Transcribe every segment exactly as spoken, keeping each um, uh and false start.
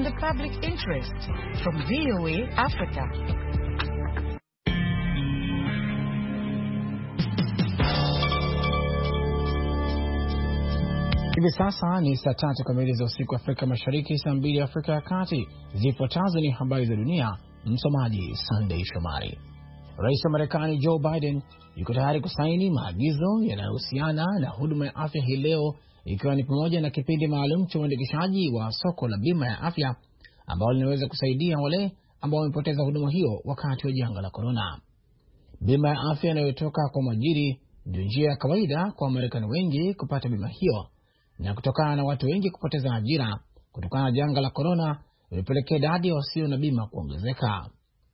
in the public interest from V O A Africa. Hivi sasa ni saa tatu kamili za usiku Afrika Mashariki, saa mbili Afrika ya Kati. Zifuatazo ni habari za dunia, msomaji Sunday Shomari. Rais wa Marekani Joe Biden yuko tayari kusaini maagizo yanayohusiana na huduma ya afya hii leo, ikiwa ni pamoja na kipindi maalum cha uandikishaji wa soko la bima ya afya ambao linaweza kusaidia wale ambao wamepoteza huduma hiyo wakati wa janga la corona. Bima ya afya inayotoka kwa mwajiri ndio njia ya kawaida kwa Wamarekani wengi kupata bima hiyo, na kutokana na watu wengi kupoteza ajira kutokana na janga la corona, imepelekea idadi ya wasio na bima kuongezeka.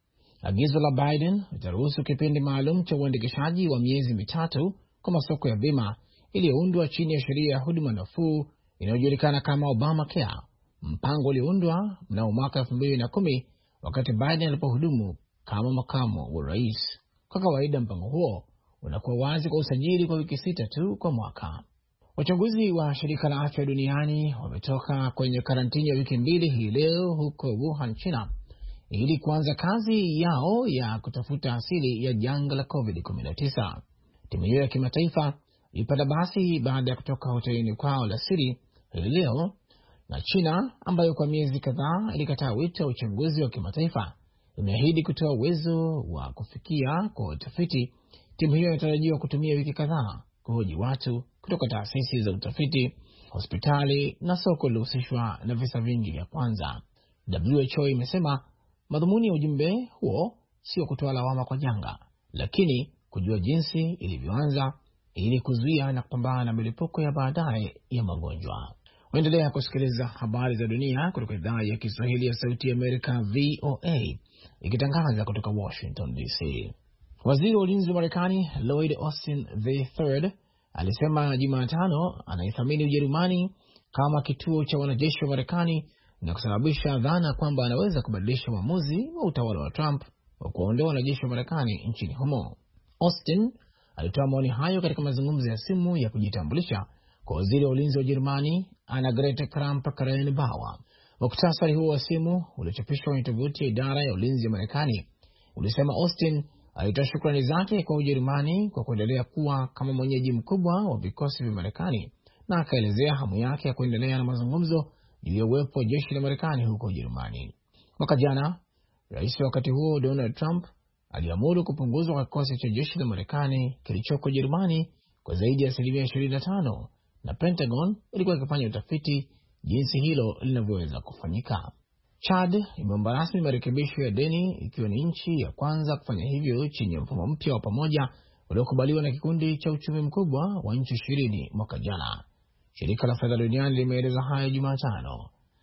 Agizo la Biden litaruhusu kipindi maalum cha uandikishaji wa miezi mitatu kwa masoko ya bima iliyoundwa chini ya sheria ya huduma nafuu inayojulikana kama Obamacare, mpango ulioundwa mnamo mwaka elfu mbili na kumi wakati Biden alipohudumu kama makamu wa rais. Kwa kawaida mpango huo unakuwa wazi kwa usajili kwa wiki sita tu kwa mwaka. Wachunguzi wa shirika la afya duniani wametoka kwenye karantini ya wiki mbili hii leo huko Wuhan, China, ili kuanza kazi yao ya kutafuta asili ya janga la covid kumi na tisa. Timu hiyo ya kimataifa ilipata basi baada ya kutoka hotelini kwao la siri hii leo, na China ambayo kwa miezi kadhaa ilikataa wito wa uchunguzi wa kimataifa imeahidi kutoa uwezo wa kufikia kwa utafiti. Timu hiyo inatarajiwa kutumia wiki kadhaa kuhoji watu kutoka taasisi za utafiti, hospitali na soko lilohusishwa na visa vingi vya kwanza. W H O imesema madhumuni ya ujumbe huo sio kutoa lawama kwa janga, lakini kujua jinsi ilivyoanza ili kuzuia na kupambana na milipuko ya baadaye ya magonjwa. Waendelea kusikiliza habari za dunia kutoka idhaa ya Kiswahili ya Sauti ya Amerika V O A ikitangaza kutoka Washington D C. Waziri wa ulinzi wa Marekani Lloyd Austin the third alisema Jumatano anaithamini Ujerumani kama kituo cha wanajeshi wa Marekani na kusababisha dhana kwamba anaweza kubadilisha uamuzi wa utawala wa Trump wa kuondoa wanajeshi wa Marekani nchini humo. Austin alitoa maoni hayo katika mazungumzo ya simu ya kujitambulisha kwa waziri wa ulinzi wa Ujerumani Annegret Kramp-Karrenbauer. Muktasari huo wa simu uliochapishwa kwenye tovuti ya idara ya ulinzi ya Marekani ulisema Austin alitoa shukrani zake kwa Ujerumani kwa kuendelea kuwa kama mwenyeji mkubwa wa vikosi vya Marekani, na akaelezea hamu yake ya kuendelea na mazungumzo juu ya uwepo wa jeshi la Marekani huko Ujerumani. Mwaka jana, rais wakati huo Donald Trump aliamuru kupunguzwa kwa kikosi cha jeshi la Marekani kilichoko Ujerumani kwa zaidi ya asilimia ishirini na tano, na Pentagon ilikuwa ikifanya utafiti jinsi hilo linavyoweza kufanyika. Chad imeomba rasmi marekebisho ya deni, ikiwa ni nchi ya kwanza kufanya hivyo chini ya mfumo mpya wa pamoja uliokubaliwa na kikundi cha uchumi mkubwa wa nchi ishirini mwaka jana. Shirika la fedha duniani limeeleza haya Jumatano.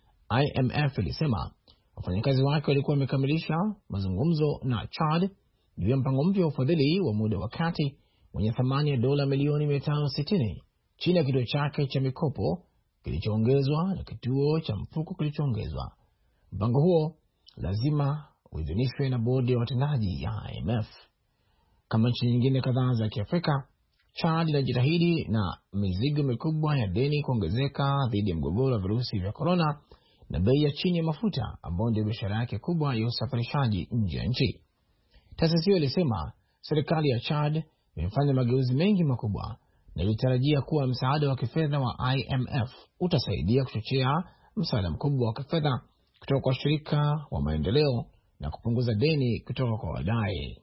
I M F ilisema wafanyakazi wake walikuwa wamekamilisha mazungumzo na Chad juu ya mpango mpya wa ufadhili wa muda wa kati wenye thamani ya dola milioni mia tano sitini chini ya kituo chake cha mikopo kilichoongezwa na kituo cha mfuko kilichoongezwa. Mpango huo lazima uidhinishwe na bodi ya watendaji ya I M F. Kama nchi nyingine kadhaa za Kiafrika, Chad inajitahidi na mizigo mikubwa ya deni kuongezeka dhidi ya mgogoro wa virusi vya corona na bei ya chini ya mafuta ambayo ndio biashara yake kubwa ya usafirishaji nje ya nchi. Taasisi hiyo ilisema serikali ya Chad imefanya mageuzi mengi makubwa na ilitarajia kuwa msaada wa kifedha wa I M F utasaidia kuchochea msaada mkubwa wa kifedha kutoka kwa shirika wa maendeleo na kupunguza deni kutoka kwa wadai.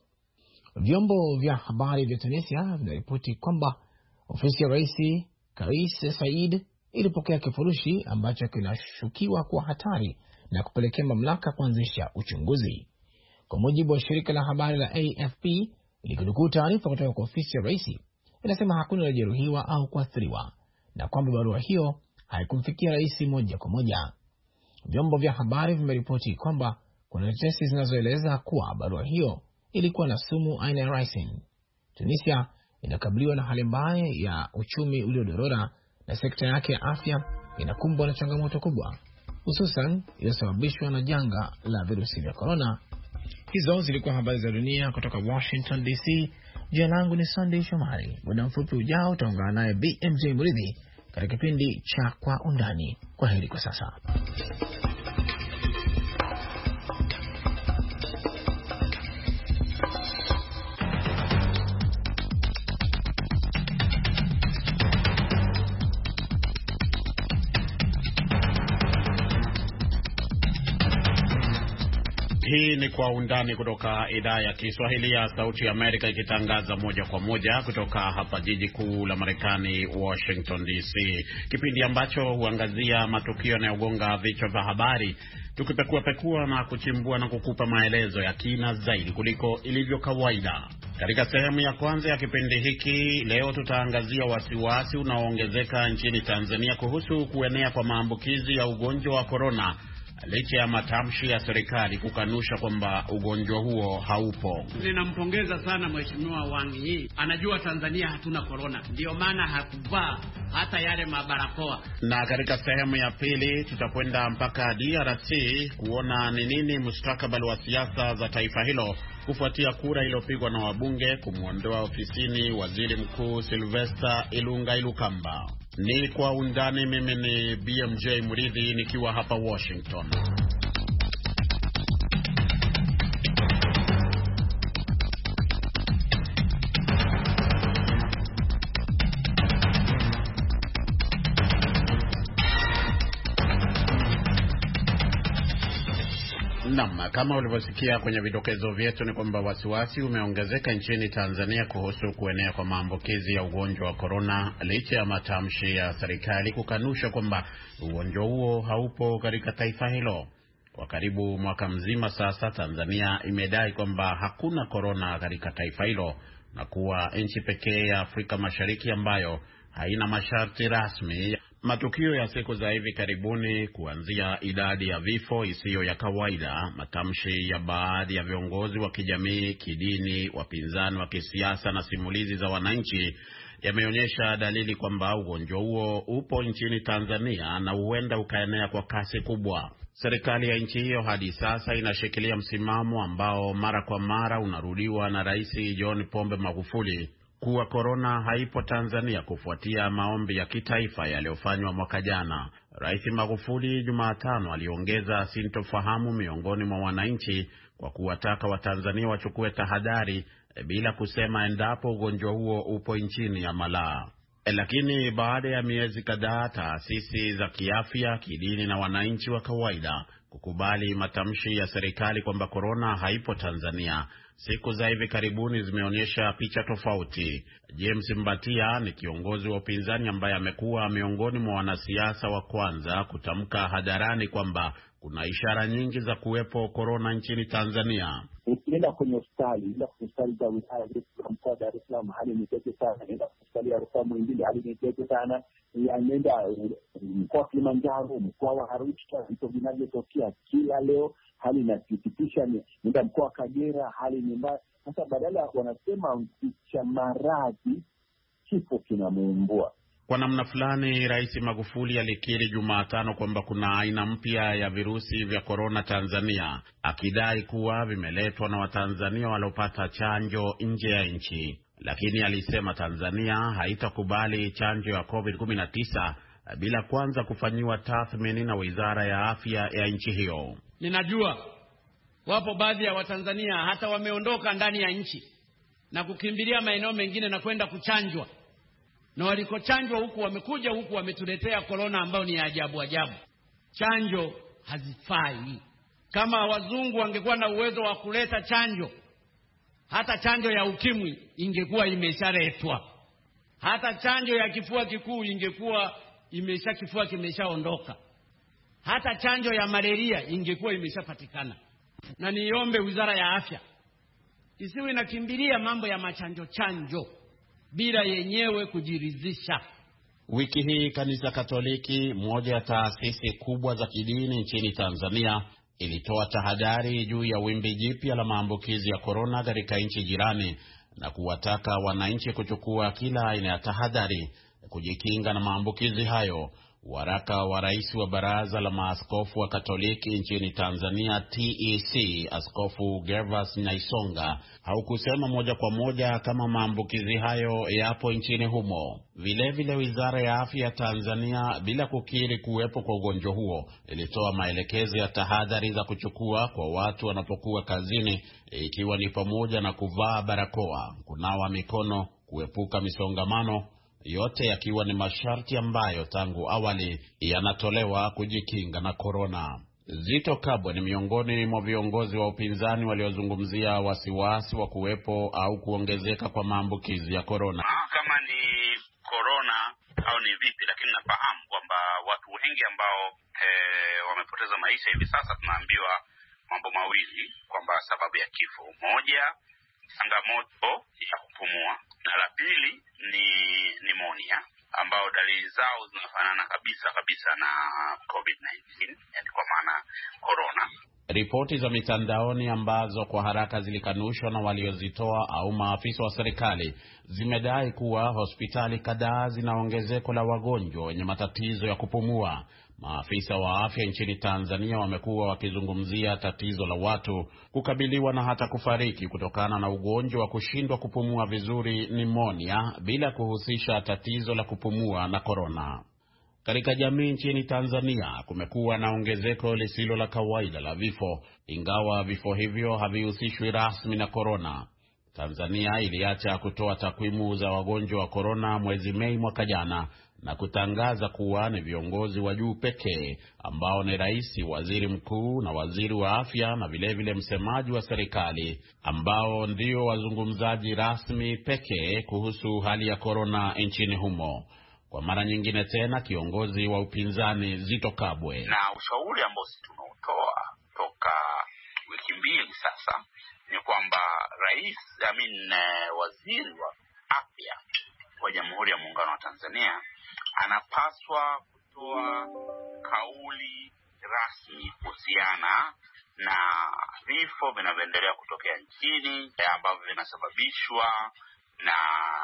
Vyombo vya habari vya Tunisia vinaripoti kwamba ofisi ya Rais Kais Saied ilipokea kifurushi ambacho kinashukiwa kuwa hatari na kupelekea mamlaka kuanzisha uchunguzi. Kwa mujibu wa shirika la habari la A F P, ilikunukuu taarifa kutoka kwa ofisi ya rais, inasema hakuna aliyejeruhiwa au kuathiriwa na kwamba barua hiyo haikumfikia rais moja kwa moja. Vyombo vya habari vimeripoti kwamba kuna tetesi zinazoeleza kuwa barua hiyo ilikuwa na sumu aina ya ricin. Tunisia inakabiliwa na hali mbaya ya uchumi uliodorora na sekta yake ya afya inakumbwa na changamoto kubwa, hususan iliyosababishwa na janga la virusi vya corona. Hizo zilikuwa habari za dunia kutoka Washington D C. Jina langu ni Sunday Shomari. Muda mfupi ujao utaungana naye B M J Murithi katika kipindi cha Kwa Undani. Kwa heri kwa sasa. Hii ni Kwa Undani kutoka idhaa ya Kiswahili ya Sauti ya Amerika, ikitangaza moja kwa moja kutoka hapa jiji kuu la Marekani, Washington D C. Kipindi ambacho huangazia matukio yanayogonga vichwa vya habari, tukipekua pekua na kuchimbua na kukupa maelezo ya kina zaidi kuliko ilivyo kawaida. Katika sehemu ya kwanza ya kipindi hiki leo tutaangazia wasiwasi unaoongezeka nchini Tanzania kuhusu kuenea kwa maambukizi ya ugonjwa wa corona, licha ya matamshi ya serikali kukanusha kwamba ugonjwa huo haupo. Ninampongeza sana Mheshimiwa Wang Yi. Anajua Tanzania hatuna corona, ndio maana hakuvaa hata yale mabarakoa. Na katika sehemu ya pili tutakwenda mpaka D R C kuona ni nini mustakabali wa siasa za taifa hilo kufuatia kura iliyopigwa na wabunge kumuondoa ofisini Waziri Mkuu Sylvester Ilunga Ilukamba. Ni Kwa Undani. Mimi ni B M J Muridhi nikiwa hapa Washington. Naam, kama ulivyosikia kwenye vidokezo vyetu ni kwamba wasiwasi umeongezeka nchini Tanzania kuhusu kuenea kwa maambukizi ya ugonjwa wa corona, licha ya matamshi ya serikali kukanusha kwamba ugonjwa huo haupo katika taifa hilo. Kwa karibu mwaka mzima sasa, Tanzania imedai kwamba hakuna corona katika taifa hilo na kuwa nchi pekee ya Afrika Mashariki ambayo haina masharti rasmi. Matukio ya siku za hivi karibuni, kuanzia idadi ya vifo isiyo ya kawaida, matamshi ya baadhi ya viongozi wa kijamii, kidini, wapinzani wa kisiasa na simulizi za wananchi, yameonyesha dalili kwamba ugonjwa huo upo nchini Tanzania na huenda ukaenea kwa kasi kubwa. Serikali ya nchi hiyo hadi sasa inashikilia msimamo ambao mara kwa mara unarudiwa na Rais John Pombe Magufuli kuwa corona haipo Tanzania kufuatia maombi ya kitaifa yaliyofanywa mwaka jana. Rais Magufuli Jumatano aliongeza sintofahamu miongoni mwa wananchi kwa kuwataka Watanzania wachukue tahadhari bila kusema endapo ugonjwa huo upo nchini ya malaa. Lakini baada ya miezi kadhaa, taasisi za kiafya, kidini na wananchi wa kawaida kukubali matamshi ya serikali kwamba corona haipo Tanzania, siku za hivi karibuni zimeonyesha picha tofauti. James Mbatia ni kiongozi wa upinzani ambaye amekuwa miongoni mwa wanasiasa wa kwanza kutamka hadharani kwamba kuna ishara nyingi za kuwepo corona nchini Tanzania. Ukienda kwenye hospitali, ila hospitali za wilaya za mkoa wa Dar es Salaam hali ni tete sana. Nenda hospitali ya Rufaa Muhimbili hali ni tete sana. Nenda mkoa wa Kilimanjaro, mkoa wa Arusha, vitu vinavyotokea kila leo hali inasikitisha. Nenda mkoa wa Kagera hali ni mbaya. Sasa badala wanasema mkicha maradhi kifo kinamuumbua. Kwa namna fulani, Rais Magufuli alikiri Jumatano kwamba kuna aina mpya ya virusi vya corona Tanzania, akidai kuwa vimeletwa na Watanzania waliopata chanjo nje ya nchi. Lakini alisema Tanzania haitakubali chanjo ya covid kumi na tisa bila kwanza kufanyiwa tathmini na Wizara ya Afya ya nchi hiyo. Ninajua wapo baadhi ya Watanzania hata wameondoka ndani ya nchi na kukimbilia maeneo mengine na kwenda kuchanjwa. Na walikochanjwa huku wamekuja huku wametuletea corona ambayo ni ajabu ajabu. Chanjo hazifai. Kama wazungu wangekuwa na uwezo wa kuleta chanjo, hata chanjo ya ukimwi ingekuwa imeshaletwa. Hata chanjo ya kifua kikuu ingekuwa imesha kifua kimeshaondoka. Hata chanjo ya malaria ingekuwa imeshapatikana. Na niombe Wizara ya Afya isiwe inakimbilia mambo ya machanjo chanjo bila yenyewe kujiridhisha. Wiki hii Kanisa Katoliki, moja ya taasisi kubwa za kidini nchini Tanzania, ilitoa tahadhari juu ya wimbi jipya la maambukizi ya corona katika nchi jirani na kuwataka wananchi kuchukua kila aina ya tahadhari kujikinga na maambukizi hayo. Waraka wa rais wa Baraza la Maaskofu wa Katoliki nchini Tanzania T E C, Askofu Gervas Nyaisonga, haukusema moja kwa moja kama maambukizi hayo yapo nchini humo. Vile vile Wizara ya Afya ya Tanzania, bila kukiri kuwepo kwa ugonjwa huo, ilitoa maelekezo ya tahadhari za kuchukua kwa watu wanapokuwa kazini, ikiwa ni pamoja na kuvaa barakoa, kunawa mikono, kuepuka misongamano, yote yakiwa ni masharti ambayo tangu awali yanatolewa kujikinga na corona. Zitto Kabwe ni miongoni mwa viongozi wa upinzani waliozungumzia wasiwasi wa kuwepo au kuongezeka kwa maambukizi ya corona. Kama ni corona au ni vipi, lakini nafahamu kwamba watu wengi ambao e, wamepoteza maisha hivi sasa, tunaambiwa mambo mawili kwamba sababu ya kifo. Moja, changamoto ya kupumua, na la pili ni pneumonia, ambao dalili zao zinafanana kabisa kabisa na covid nineteen, yani kwa maana corona. Ripoti za mitandaoni ambazo kwa haraka zilikanushwa na waliozitoa au maafisa wa serikali zimedai kuwa hospitali kadhaa zina ongezeko la wagonjwa wenye matatizo ya kupumua. Maafisa wa afya nchini Tanzania wamekuwa wakizungumzia tatizo la watu kukabiliwa na hata kufariki kutokana na ugonjwa wa kushindwa kupumua vizuri, pneumonia, bila kuhusisha tatizo la kupumua na corona. Katika jamii nchini Tanzania kumekuwa na ongezeko lisilo la kawaida la vifo, ingawa vifo hivyo havihusishwi rasmi na corona. Tanzania iliacha kutoa takwimu za wagonjwa wa corona mwezi Mei mwaka jana na kutangaza kuwa ni viongozi wa juu pekee ambao ni rais, waziri mkuu na waziri wa afya na vile vile msemaji wa serikali ambao ndio wazungumzaji rasmi pekee kuhusu hali ya corona nchini humo. Kwa mara nyingine tena kiongozi wa upinzani Zitto Kabwe: na ushauri ambao sisi tunautoa toka wiki mbili sasa ni kwamba rais, I mean, waziri wa afya wa Jamhuri ya Muungano wa Tanzania anapaswa kutoa kauli rasmi kuhusiana na vifo vinavyoendelea kutokea nchini ambavyo vinasababishwa na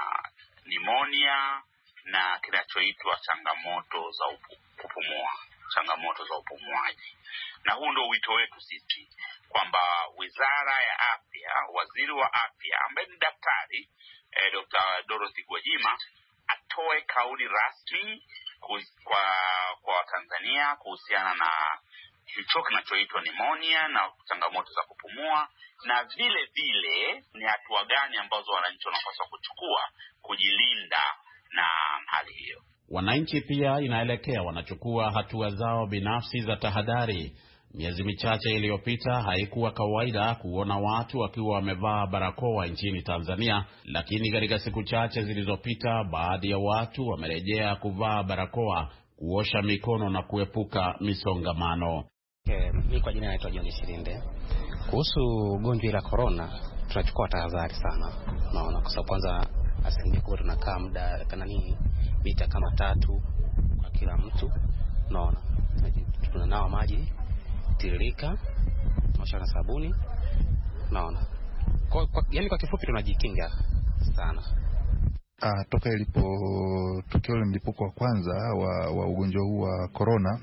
pneumonia na kinachoitwa changamoto za kupumua, changamoto za upumuaji. Na huu ndio wito wetu sisi kwamba Wizara ya Afya, waziri wa afya ambaye ni daktari eh, Dokta Dorothy Gwajima atoe kauli rasmi kwa kwa Tanzania kuhusiana na hicho kinachoitwa pneumonia na changamoto za kupumua, na vile vile ni hatua gani ambazo wananchi wanapaswa kuchukua kujilinda na hali hiyo. Wananchi pia inaelekea wanachukua hatua zao binafsi za tahadhari. Miezi michache iliyopita haikuwa kawaida kuona watu wakiwa wamevaa barakoa nchini Tanzania, lakini katika siku chache zilizopita baadhi ya watu wamerejea kuvaa barakoa, kuosha mikono na kuepuka misongamano. Okay, mimi kwa jina naitwa John Shirinde. Kuhusu ugonjwa la corona tunachukua tahadhari sana. Naona kwa sababu kwanza asilimia kubwa tunakaa muda kana nini mita kama tatu kwa kila mtu. Naona tunanawa maji tiririka, tunasha na sabuni. Naona kwa, kwa yani kwa kifupi tunajikinga sana. Ah, toka ilipo tukio la mlipuko wa kwanza wa, wa ugonjwa huu wa corona,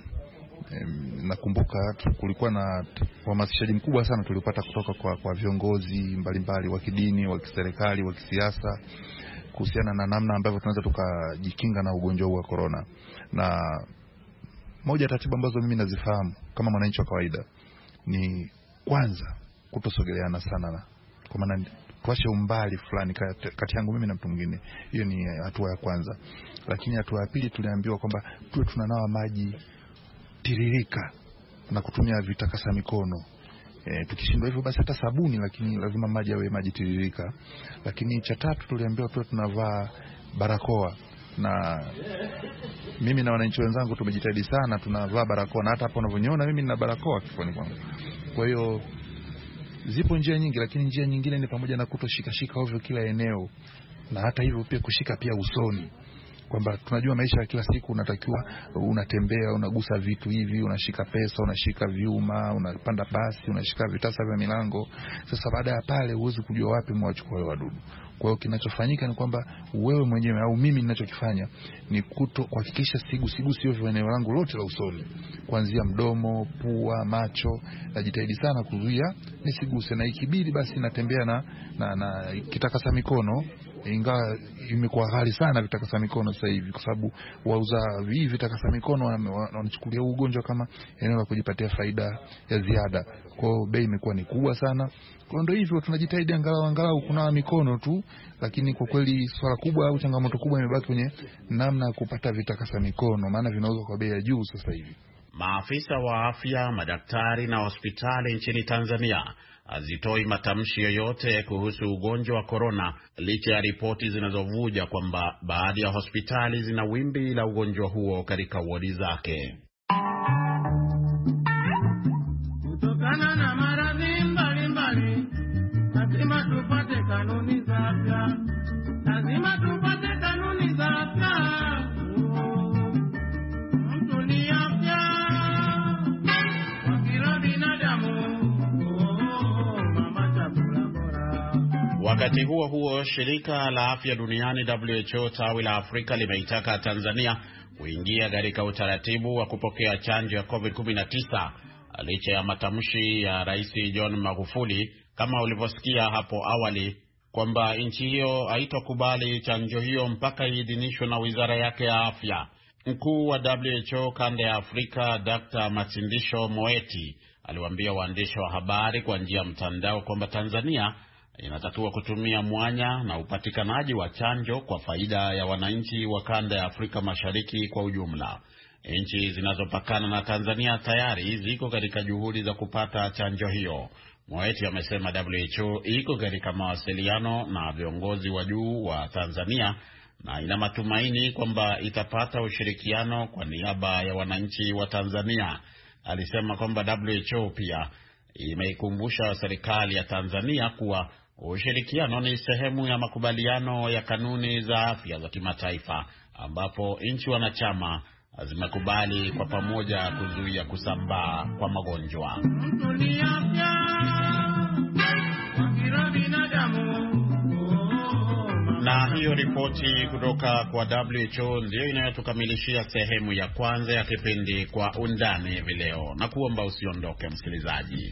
nakumbuka kulikuwa na uhamasishaji mkubwa sana tulipata kutoka kwa, kwa viongozi mbalimbali wa kidini, wa kiserikali, wa kisiasa kuhusiana na namna ambavyo tunaweza tukajikinga na ugonjwa huu wa corona. Na moja taratibu ambazo mimi nazifahamu kama mwananchi wa kawaida ni kwanza kutosogeleana sana, na kwa maana tuache umbali fulani kati yangu mimi na mtu mwingine. Hiyo ni hatua ya kwanza. Lakini hatua ya pili tuliambiwa kwamba tuwe tunanawa maji tiririka na kutumia vitakasa mikono. E, tukishindwa hivyo basi hata sabuni, lakini lazima maji yawe maji tiririka. Lakini cha tatu tuliambiwa tuwe tunavaa barakoa, na mimi na wananchi wenzangu tumejitahidi sana tunavaa barakoa, na hata hapo unavyoniona mimi nina barakoa kifuani kwangu. Kwa hiyo zipo njia nyingi, lakini njia nyingine ni pamoja na kutoshika shika ovyo kila eneo, na hata hivyo pia kushika pia usoni, kwamba tunajua maisha ya kila siku unatakiwa unatembea, unagusa vitu hivi, unashika pesa, unashika vyuma, unapanda basi, unashika vitasa vya milango. Sasa baada ya pale huwezi kujua wapi mwachukua wale wadudu. Kwa hiyo kinachofanyika ni kwamba wewe mwenyewe au mimi ninachokifanya ni kuto kuhakikisha sigu sigu sio vya eneo langu lote la usoni, kuanzia mdomo, pua, macho. Najitahidi sana kuzuia nisiguse, na ikibidi basi natembea na na, na kitakasa mikono, ingawa imekuwa ghali sana vitakasa mikono sasa hivi kwa sababu wauza hivi vitakasa mikono wanachukulia ugonjwa kama eneo la kujipatia faida ya ziada. Kwa hiyo bei imekuwa ni kubwa sana. Kwa ndio hivyo tunajitahidi angalau angalau kunawa mikono tu, lakini kwa kweli swala kubwa au changamoto kubwa imebaki kwenye namna ya kupata vitakasa mikono, maana vinauzwa kwa bei ya juu sasa hivi. Maafisa wa afya, madaktari na hospitali nchini Tanzania hazitoi matamshi yoyote kuhusu ugonjwa wa korona, licha ya ripoti zinazovuja kwamba baadhi ya hospitali zina wimbi la ugonjwa huo katika wodi zake. Kutokana na maradhi mbalimbali, lazima tupate kanuni za afya. Lazima tupate kanuni za afya. Mtu ni afya kwa kila binadamu. Wakati huo huo, shirika la afya duniani W H O tawi la Afrika limeitaka Tanzania kuingia katika utaratibu wa kupokea chanjo ya covid kumi na tisa licha ya matamshi ya Rais John Magufuli, kama ulivyosikia hapo awali, kwamba nchi hiyo haitokubali chanjo hiyo mpaka iidhinishwe na wizara yake ya afya. Mkuu wa W H O kanda ya Afrika Daktari Matshidiso Moeti aliwaambia waandishi wa habari kwa njia ya mtandao kwamba Tanzania inatakiwa kutumia mwanya na upatikanaji wa chanjo kwa faida ya wananchi wa kanda ya Afrika Mashariki kwa ujumla. Nchi zinazopakana na Tanzania tayari ziko katika juhudi za kupata chanjo hiyo. Moeti amesema W H O iko katika mawasiliano na viongozi wa juu wa Tanzania na ina matumaini kwamba itapata ushirikiano kwa niaba ya wananchi wa Tanzania. Alisema kwamba W H O pia imeikumbusha serikali ya Tanzania kuwa ushirikiano ni sehemu ya makubaliano ya kanuni za afya za kimataifa, ambapo nchi wanachama zimekubali kwa pamoja kuzuia kusambaa kwa magonjwa. Na hiyo ripoti kutoka kwa W H O ndio inayotukamilishia sehemu ya kwanza ya kipindi Kwa Undani hivi leo, na kuomba usiondoke msikilizaji.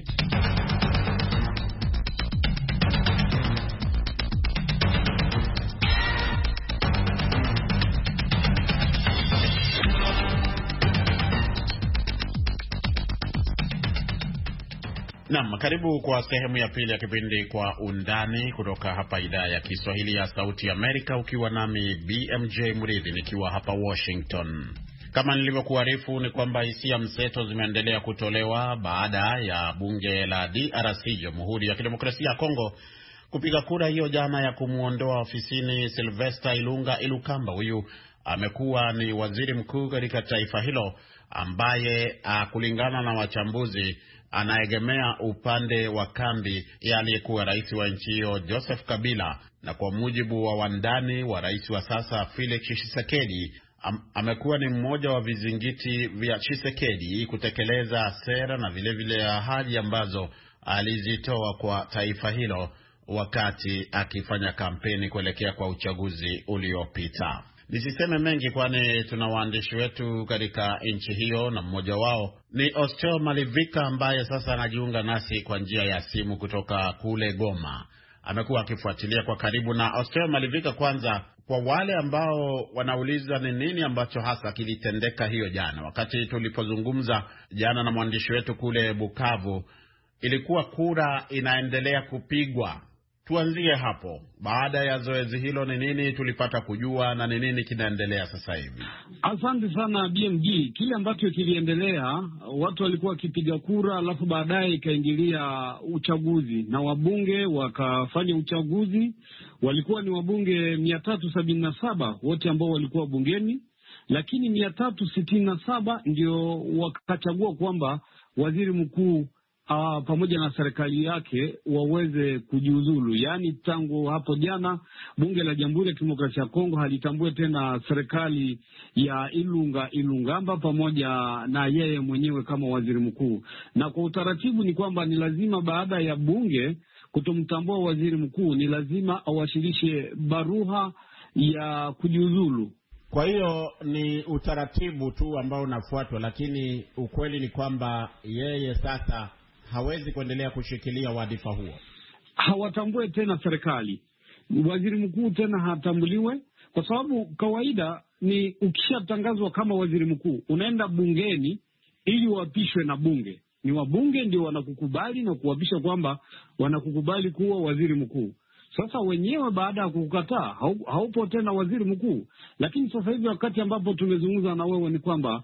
Naam, karibu kwa sehemu ya pili ya kipindi Kwa Undani kutoka hapa idhaa ya Kiswahili ya Sauti Amerika, ukiwa nami B M J Mridhi nikiwa hapa Washington. Kama nilivyokuarifu ni kwamba hisia mseto zimeendelea kutolewa baada ya bunge la D R C, Jamhuri ya Kidemokrasia ya Kongo, kupiga kura hiyo jana ya kumuondoa ofisini Sylvester Ilunga Ilukamba. Huyu amekuwa ni waziri mkuu katika taifa hilo ambaye a, kulingana na wachambuzi anaegemea upande wa kambi ya aliyekuwa rais wa nchi hiyo Joseph Kabila, na kwa mujibu wa wandani wa rais wa sasa Felix Tshisekedi, am, amekuwa ni mmoja wa vizingiti vya Tshisekedi kutekeleza sera na vile vile ahadi ambazo alizitoa kwa taifa hilo wakati akifanya kampeni kuelekea kwa uchaguzi uliopita. Nisiseme mengi kwani tuna waandishi wetu katika nchi hiyo, na mmoja wao ni Austel Malivika ambaye sasa anajiunga nasi kwa njia ya simu kutoka kule Goma. Amekuwa akifuatilia kwa karibu. Na Austel Malivika, kwanza kwa wale ambao wanauliza ni nini ambacho hasa kilitendeka hiyo jana, wakati tulipozungumza jana na mwandishi wetu kule Bukavu, ilikuwa kura inaendelea kupigwa. Tuanzie hapo. Baada ya zoezi hilo ni nini tulipata kujua na ni nini kinaendelea sasa hivi? Asante sana B M G. Kile ambacho kiliendelea, watu walikuwa wakipiga kura, alafu baadaye ikaingilia uchaguzi na wabunge wakafanya uchaguzi. Walikuwa ni wabunge mia tatu sabini na saba wote ambao walikuwa bungeni, lakini mia tatu sitini na saba ndio wakachagua kwamba waziri mkuu Uh, pamoja na serikali yake waweze kujiuzulu. Yaani tangu hapo jana bunge la Jamhuri ya Kidemokrasia ya Kongo halitambue tena serikali ya Ilunga Ilungamba pamoja na yeye mwenyewe kama waziri mkuu. Na kwa utaratibu ni kwamba ni lazima baada ya bunge kutomtambua waziri mkuu ni lazima awasilishe barua ya kujiuzulu. Kwa hiyo ni utaratibu tu ambao unafuatwa, lakini ukweli ni kwamba yeye sasa hawezi kuendelea kushikilia wadhifa huo. Hawatambue tena serikali. Waziri mkuu tena hatambuliwe, kwa sababu kawaida ni ukishatangazwa kama waziri mkuu unaenda bungeni ili uapishwe na bunge. Ni wabunge ndio wanakukubali na kuapisha kwamba wanakukubali kuwa waziri mkuu. Sasa wenyewe baada ya kukataa haupo tena waziri mkuu. Lakini sasa hivi wakati ambapo tumezungumza na wewe ni kwamba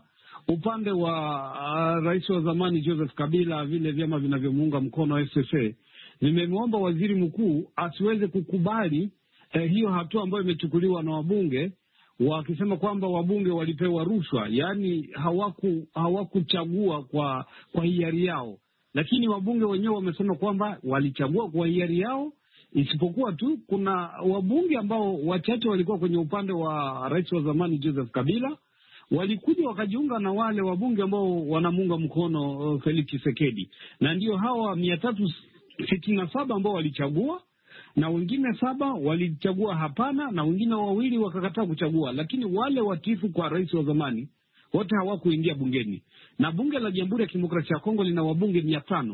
upande wa uh, rais wa zamani Joseph Kabila, vile vyama vinavyomuunga mkono F C C vimemwomba waziri mkuu asiweze kukubali eh, hiyo hatua ambayo imechukuliwa na wabunge, wakisema kwamba wabunge walipewa rushwa, yaani hawaku hawakuchagua kwa kwa hiari yao. Lakini wabunge wenyewe wamesema kwamba walichagua kwa hiari yao, isipokuwa tu kuna wabunge ambao wachache walikuwa kwenye upande wa rais wa zamani Joseph Kabila, walikuja wakajiunga na wale wabunge ambao wanamuunga mkono uh, Felix Tshisekedi, na ndio hawa mia tatu sitini na saba ambao walichagua, na wengine saba walichagua hapana, na wengine wawili wakakataa kuchagua. Lakini wale watifu kwa rais wa zamani wote hawakuingia bungeni, na bunge la Jamhuri ya Kidemokrasia ya Kongo lina wabunge mia tano,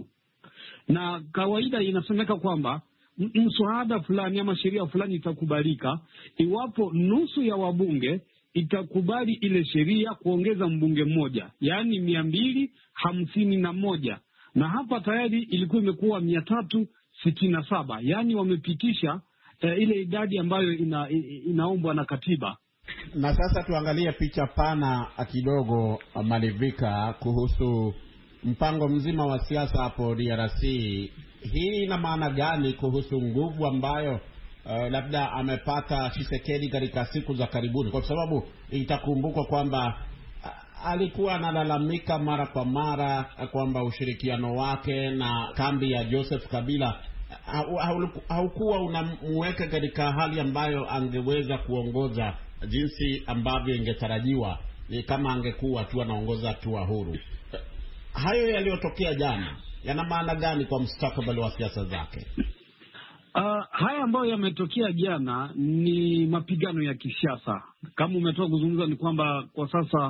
na kawaida inasemeka kwamba mswada fulani ama sheria fulani itakubalika iwapo nusu ya wabunge itakubali ile sheria kuongeza mbunge mmoja, yaani mia mbili hamsini na moja, na hapa tayari ilikuwa imekuwa mia tatu sitini na saba, yaani wamepitisha eh, ile idadi ambayo ina, inaombwa na katiba. Na sasa tuangalie picha pana kidogo, Malivika, kuhusu mpango mzima wa siasa hapo D R C. Hii ina maana gani kuhusu nguvu ambayo Uh, labda amepata Tshisekedi katika siku za karibuni? Kwa sababu itakumbukwa kwamba uh, alikuwa analalamika mara kwa mara uh, kwamba ushirikiano wake na kambi ya Joseph Kabila uh, haukuwa unamweka katika hali ambayo angeweza kuongoza jinsi ambavyo ingetarajiwa kama angekuwa tu anaongoza tu huru. Uh, hayo yaliyotokea jana yana maana gani kwa mustakabali wa siasa zake? Uh, haya ambayo yametokea jana ni mapigano ya kisiasa. Kama umetoka kuzungumza ni kwamba kwa sasa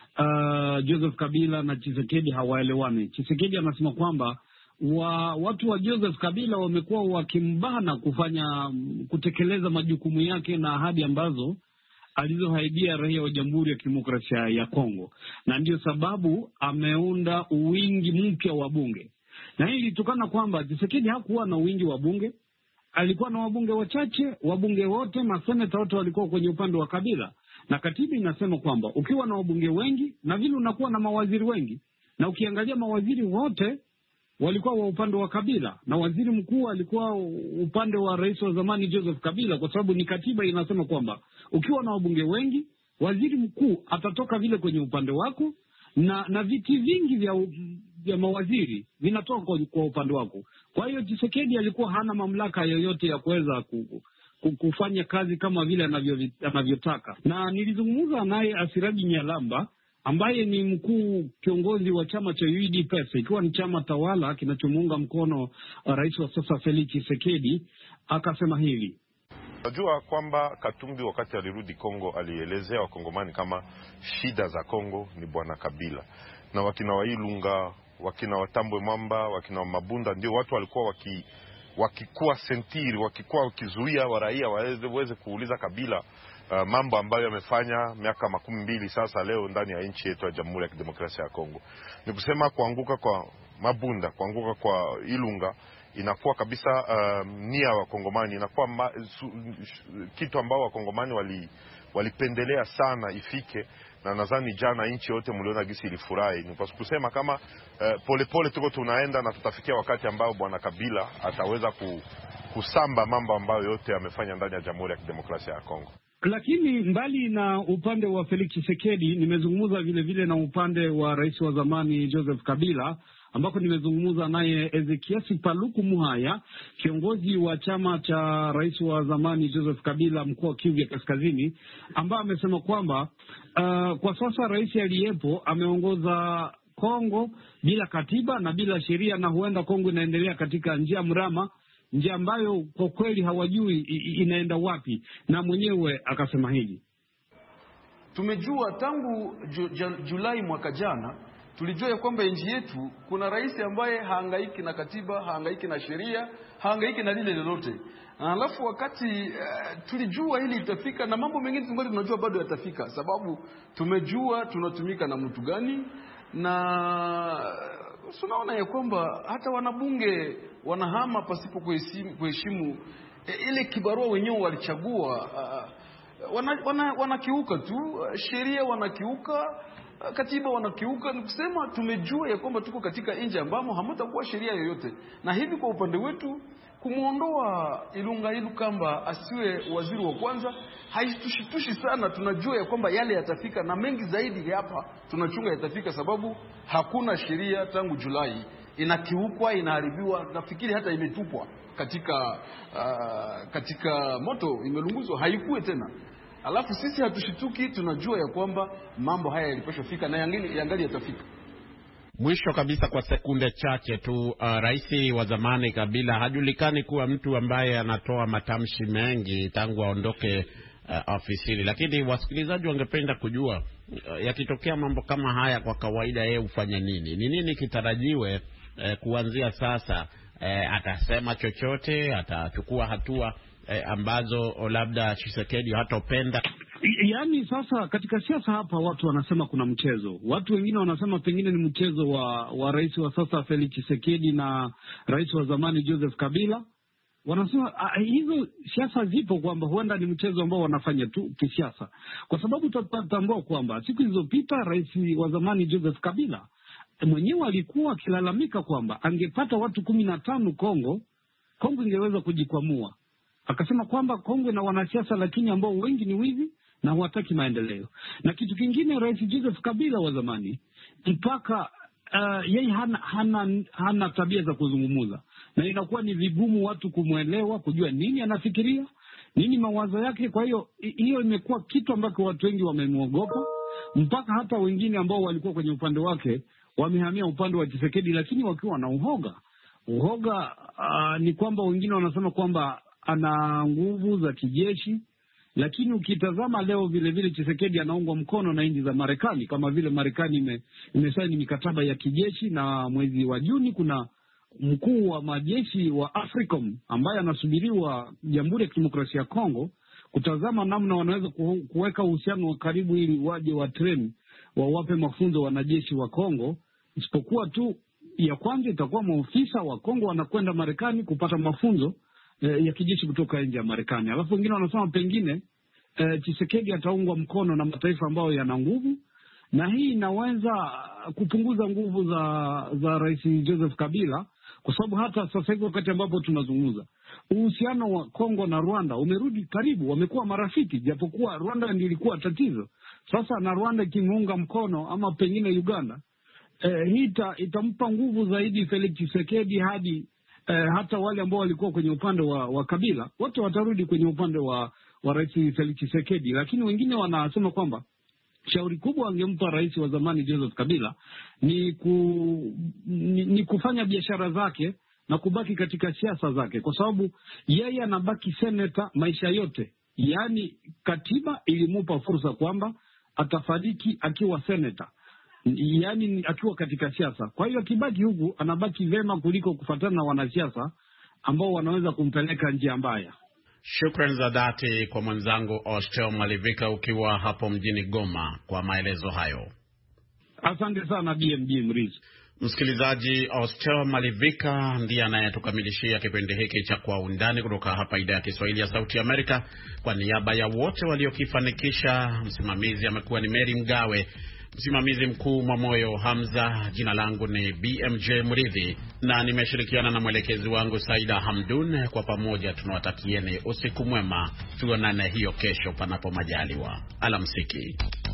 uh, Joseph Kabila na Tshisekedi hawaelewani. Tshisekedi anasema kwamba wa, watu wa Joseph Kabila wamekuwa wakimbana kufanya kutekeleza majukumu yake na ahadi ambazo alizohaidia raia wa Jamhuri ya Kidemokrasia ya Kongo, na ndio sababu ameunda uwingi mpya wa bunge. Na hii ilitokana kwamba Tshisekedi hakuwa na wingi wa bunge, alikuwa na wabunge wachache. Wabunge wote, maseneta wote walikuwa kwenye upande wa Kabila, na katiba inasema kwamba ukiwa na wabunge wengi na vile unakuwa na mawaziri wengi, na ukiangalia mawaziri wote walikuwa wa upande wa Kabila, na waziri mkuu alikuwa upande wa rais wa zamani Joseph Kabila, kwa sababu ni katiba inasema kwamba ukiwa na wabunge wengi, waziri mkuu atatoka vile kwenye upande wako, na na viti vingi vya vya mawaziri vinatoka kwa, kwa upande wako. Kwa hiyo Tshisekedi alikuwa hana mamlaka yoyote ya kuweza ku, ku, kufanya kazi kama vile anavyotaka. Na nilizungumza naye Asiraji Nyalamba ambaye ni mkuu kiongozi wa chama cha U D P S, ikiwa ni chama tawala kinachomuunga mkono uh, rais wa sasa Felix Tshisekedi, akasema hivi. Najua kwamba Katumbi wakati alirudi Kongo alielezea wakongomani kama shida za Kongo ni bwana Kabila, na wakina Wailunga, wakina Watambwe Mamba, wakina Mabunda ndio watu walikuwa waki wakikuwa sentiri, wakikuwa wakizuia waraia waweze kuuliza Kabila uh, mambo ambayo yamefanya miaka makumi mbili sasa leo ndani ya nchi yetu ya Jamhuri ya Kidemokrasia ya Kongo. Ni kusema kuanguka kwa Mabunda, kuanguka kwa Ilunga inakuwa kabisa uh, nia wa Kongomani, inakuwa ma, su, kitu ambao wa Kongomani wali walipendelea sana ifike, na nadhani jana nchi yote mliona gisi ilifurahi. Ni kwa kusema kama uh, pole pole tuko tunaenda na tutafikia wakati ambao bwana Kabila ataweza ku, kusamba mambo ambayo yote amefanya ndani ya Jamhuri ya Kidemokrasia ya Kongo. Lakini mbali na upande wa Felix Tshisekedi, nimezungumza vile vile na upande wa rais wa zamani Joseph Kabila, ambako nimezungumza naye Ezekiasi Paluku Muhaya, kiongozi wa chama cha rais wa zamani Joseph Kabila mkoa wa Kivu ya Kaskazini, ambaye amesema kwamba uh, kwa sasa rais aliyepo ameongoza Kongo bila katiba na bila sheria, na huenda Kongo inaendelea katika njia mrama, njia ambayo kwa kweli hawajui inaenda wapi. Na mwenyewe akasema hili: tumejua tangu ju, ju, Julai mwaka jana tulijua ya kwamba nchi yetu kuna rais ambaye haangaiki na katiba, haangaiki na sheria, haangaiki na lile lolote. Alafu wakati uh, tulijua hili itafika, na mambo mengine tungali tunajua bado yatafika, sababu tumejua tunatumika na mtu gani. Na tunaona ya kwamba hata wanabunge wanahama pasipo kuheshimu, kuheshimu e, ile kibarua wenyewe walichagua. Uh, wana, wana, wanakiuka tu sheria, wanakiuka katiba wanakiuka. Ni kusema tumejua ya kwamba tuko katika nchi ambamo hamtakuwa sheria yoyote, na hivi kwa upande wetu kumuondoa Ilunga Ilukamba asiwe waziri wa kwanza haitushitushi sana. Tunajua ya kwamba yale yatafika na mengi zaidi hapa tunachunga yatafika, sababu hakuna sheria tangu Julai inakiukwa, inaharibiwa, nafikiri hata imetupwa katika uh, katika moto, imelunguzwa, haikuwe tena. Alafu sisi hatushituki, tunajua ya kwamba mambo haya yalipaswa fika na yangali, yangali yatafika. Mwisho kabisa kwa sekunde chache tu, uh, rais wa zamani Kabila hajulikani kuwa mtu ambaye anatoa matamshi mengi tangu aondoke uh, ofisini, lakini wasikilizaji wangependa kujua uh, yakitokea mambo kama haya kwa kawaida yeye hufanya nini? Ni nini kitarajiwe uh, kuanzia sasa? Uh, atasema chochote? Atachukua hatua uh, ambazo labda Tshisekedi hatopenda? Yaani sasa katika siasa hapa watu wanasema kuna mchezo. Watu wengine wanasema pengine ni mchezo wa wa rais wa sasa Felix Tshisekedi na rais wa zamani Joseph Kabila. Wanasema uh, hizo siasa zipo kwamba huenda ni mchezo ambao wanafanya tu kisiasa. Kwa sababu tutatambua kwamba siku zilizopita rais wa zamani Joseph Kabila mwenyewe alikuwa akilalamika kwamba angepata watu kumi na tano Kongo, Kongo ingeweza kujikwamua. Akasema kwamba Kongo na wanasiasa lakini ambao wengi ni wizi na hawataki maendeleo. Na kitu kingine, rais Joseph Kabila wa zamani mpaka uh, yeye hana, hana, hana tabia za kuzungumuza, na inakuwa ni vigumu watu kumuelewa, kujua nini anafikiria, nini mawazo yake. Kwa hiyo hiyo imekuwa kitu ambacho watu wengi wamemuogopa, mpaka hata wengine ambao walikuwa kwenye upande wake wamehamia upande wa Tshisekedi, lakini wakiwa na uhoga. Uhoga uh, ni kwamba wengine wanasema kwamba ana nguvu za kijeshi, lakini ukitazama leo vile vile Tshisekedi anaungwa mkono na nchi za Marekani, kama vile Marekani ime, imesaini mikataba ya kijeshi, na mwezi wa Juni kuna mkuu wa majeshi wa AFRICOM ambaye anasubiriwa Jamhuri ya Kidemokrasia ya Kongo kutazama namna wanaweza kuweka uhusiano wa karibu ili waje wa train wawape mafunzo wanajeshi wa Kongo. Isipokuwa tu ya kwanza itakuwa maofisa wa Kongo wanakwenda Marekani kupata mafunzo ya kijeshi kutoka nje ya Marekani. Alafu wengine wanasema pengine eh, Tshisekedi ataungwa mkono na mataifa ambayo yana nguvu, na hii inaweza kupunguza nguvu za za Rais Joseph Kabila, kwa sababu hata sasa hivi wakati ambapo tunazungumza uhusiano wa Kongo na Rwanda umerudi karibu, wamekuwa marafiki, japokuwa Rwanda ndiyo ilikuwa tatizo. Sasa na Rwanda ikimuunga mkono ama pengine Uganda, eh, hii itampa nguvu zaidi Felix Tshisekedi hadi Eh, hata wale ambao walikuwa kwenye upande wa, wa Kabila wote watarudi kwenye upande wa, wa Rais Felix Tshisekedi. Lakini wengine wanasema kwamba shauri kubwa angempa rais wa zamani Joseph Kabila ni, ku, ni, ni kufanya biashara zake na kubaki katika siasa zake, kwa sababu yeye anabaki seneta maisha yote. Yaani katiba ilimupa fursa kwamba atafariki akiwa seneta, yaani akiwa katika siasa. Kwa hiyo akibaki huku anabaki vema kuliko kufuatana na wanasiasa ambao wanaweza kumpeleka njia mbaya. Shukrani za dhati kwa mwenzangu Austel Malivika ukiwa hapo mjini Goma kwa maelezo hayo. Asante sana B M G Mrizi. Msikilizaji, Austel Malivika ndiye anayetukamilishia kipindi hiki cha Kwa Undani kutoka hapa idhaa ya Kiswahili ya Sauti Amerika. Kwa niaba ya wote waliokifanikisha, msimamizi amekuwa ni Mary Mgawe, msimamizi mkuu Mwamoyo Hamza, jina langu ni B M J Mridhi na nimeshirikiana na mwelekezi wangu Saida Hamdun. Kwa pamoja tunawatakieni usiku mwema, tuonane hiyo kesho panapo majaliwa. Alamsiki.